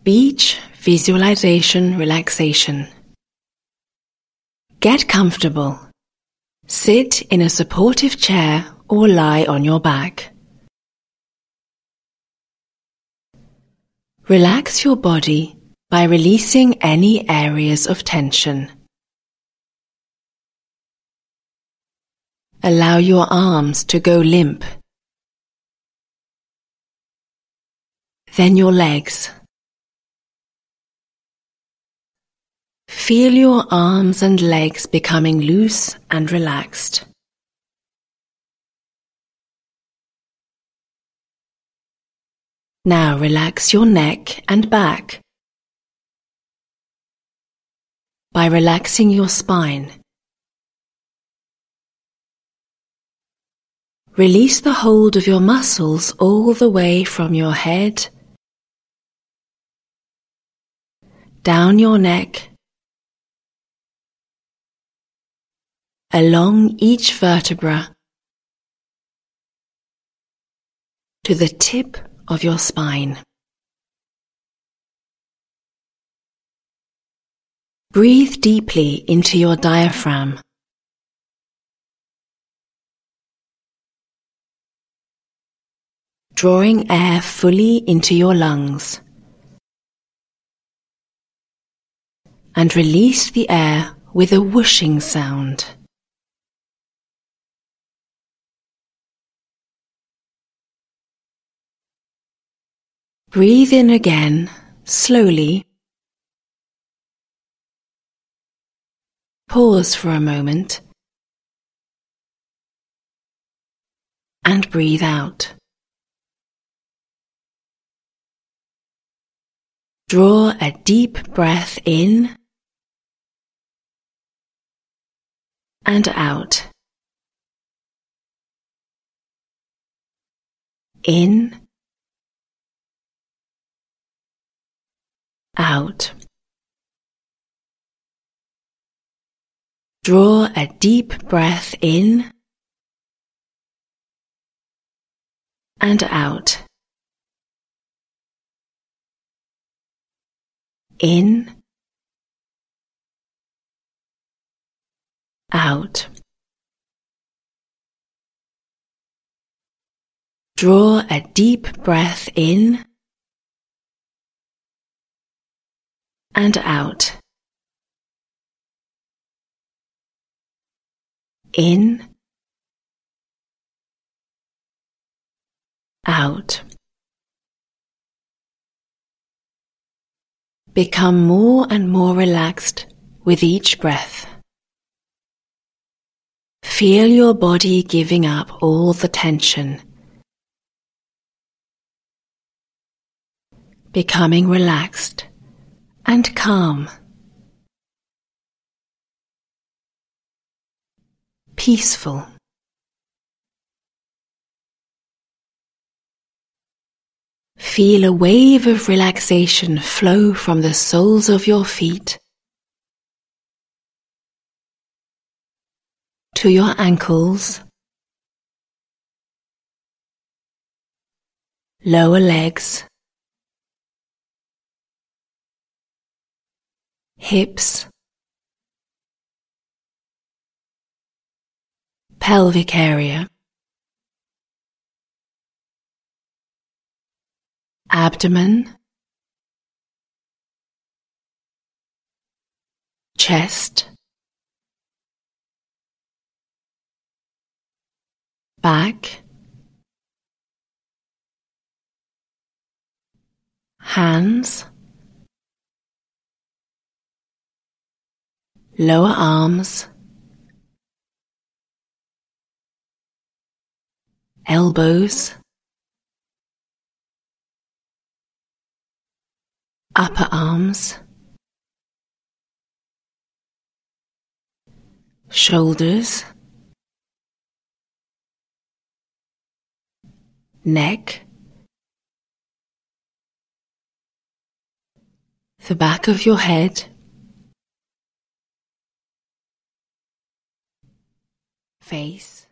Beach Visualization Relaxation. Get comfortable. Sit in a supportive chair or lie on your back. Relax your body by releasing any areas of tension. Allow your arms to go limp. Then your legs. Feel your arms and legs becoming loose and relaxed. Now relax your neck and back by relaxing your spine. Release the hold of your muscles all the way from your head, down your neck, along each vertebra, to the tip of your spine. Breathe deeply into your diaphragm. Drawing air fully into your lungs. And release the air with a whooshing sound. Breathe in again, slowly. Pause for a moment. And breathe out. Draw a deep breath in and out. In, out. Draw a deep breath in and out. In, out. Draw a deep breath in and out. In, out. Become more and more relaxed with each breath. Feel your body giving up all the tension. Becoming relaxed and calm. Peaceful. Feel a wave of relaxation flow from the soles of your feet to your ankles, lower legs, hips, pelvic area, abdomen, chest, back, hands, lower arms, elbows, upper arms, shoulders, neck, the back of your head, face,